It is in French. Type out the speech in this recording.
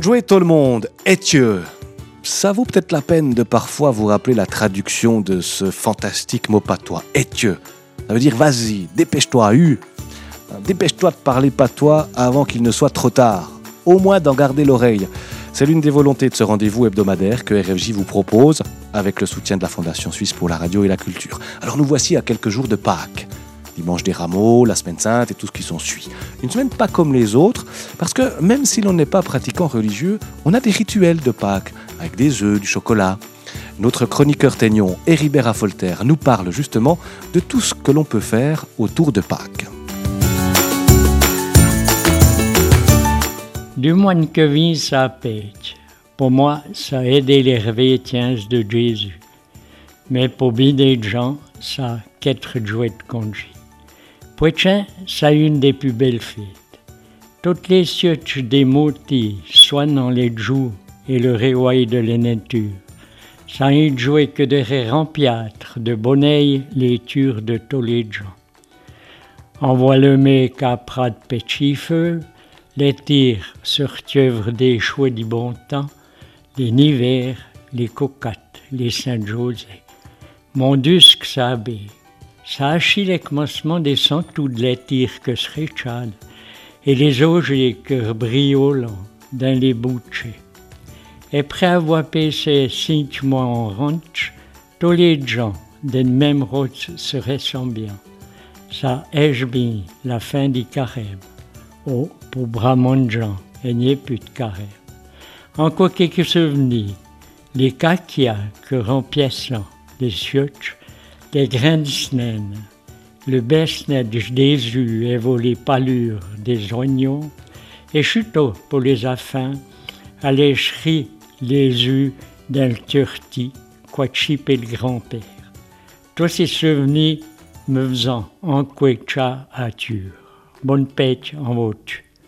Jouez tout le monde, etieux. Ça vaut peut-être la peine de parfois vous rappeler la traduction de ce fantastique mot patois, etieux. Ça veut dire vas-y, dépêche-toi, dépêche-toi de parler patois avant qu'il ne soit trop tard. Au moins d'en garder l'oreille. C'est l'une des volontés de ce rendez-vous hebdomadaire que RFJ vous propose avec le soutien de la Fondation Suisse pour la radio et la culture. Alors nous voici à quelques jours de Pâques. Dimanche des Rameaux, la Semaine Sainte et tout ce qui s'ensuit. Une semaine pas comme les autres, parce que même si l'on n'est pas pratiquant religieux, on a des rituels de Pâques, avec des œufs, du chocolat. Notre chroniqueur Taignon, Héribert Affolter, nous parle justement de tout ce que l'on peut faire autour de Pâques. Du moine que vient ça Pâques, pour moi, ça a aidé les chrétiens de Jésus. Mais pour bien des gens, ça a qu'être joué de congé. Poitien, ça a une des plus belles fêtes. Toutes les sièges des motis, soit dans les jours et le réveil de la nature. Ça a joué que de rempiâtres, de bonneilles, les tures de tous les gens. On voit le mec à prat de petit feu, les tirs sur tieuvre des choix du bon temps, les nivers, les cocattes, les Saint-José. Mon dusque sabé. Ça achille le commencement des centous de les tirs que se réchadent, et les ogés que briolant dans les bouchées. Et après avoir passé 5 mois en ranch, tous les gens d'une même route se ressemblent bien. Ça est bien la fin du carême. Oh, pour Bramond gens, il n'y a plus de carême. Encore quelques souvenirs. Les caquias que remplissent les chiottes, les grains de snaine, le besnet de Jésus et les palures des oignons, et chuteau pour les affins, à l'écherie les yeux d'un turti, quoi chipper le grand-père. Tous ces souvenirs me faisant en quoi à ture. Bonne pêche en votre.